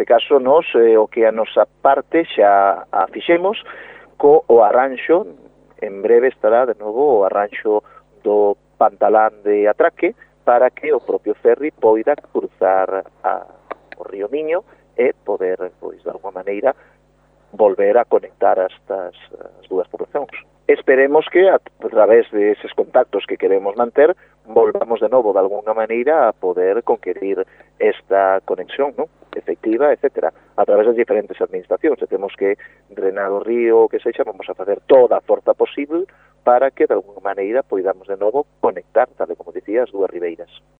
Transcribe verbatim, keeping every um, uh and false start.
caso, nos, eh, o que a nosa parte xa a fixemos co o arranxo. En breve estará de novo o arranxo do pantalán de atraque para que o propio ferry poida cruzar a, o río Miño e poder, pois, de alguma maneira, volver a conectar estas as dúas poblacións. Esperemos que, a través de eses contactos que queremos manter, volvamos de novo, de alguna maneira, a poder conquerir esta conexión, ¿no?, efectiva, etcétera, a través das diferentes administracións. Se temos que drenar o río, que sexa, vamos a facer toda a forza posible para que, de alguna maneira, poidamos de novo conectar, tal como dicía, as dúas ribeiras.